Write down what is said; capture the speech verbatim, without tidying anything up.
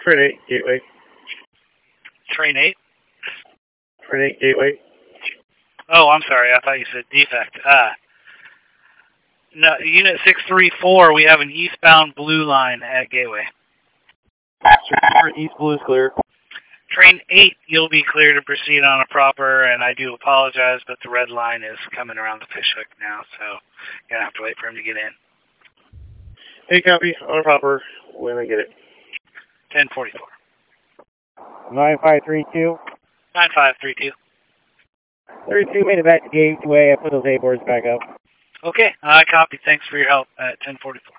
Train eight, Gateway. Train eight? Train eight, Gateway. Oh, I'm sorry. I thought you said defect. Ah. No, Unit six three four, we have an eastbound blue line at Gateway. East blue is clear. Train eight, you'll be clear to proceed on a proper, and I do apologize, but the red line is coming around the fishhook now, so you're going to have to wait for him to get in. Hey, copy. On a proper when I get it. ten forty-four. nine five three two. nine five three two. thirty-two made it back to Gateway. I put those A-boards back up. Okay, I copy. Thanks for your help at ten forty-four.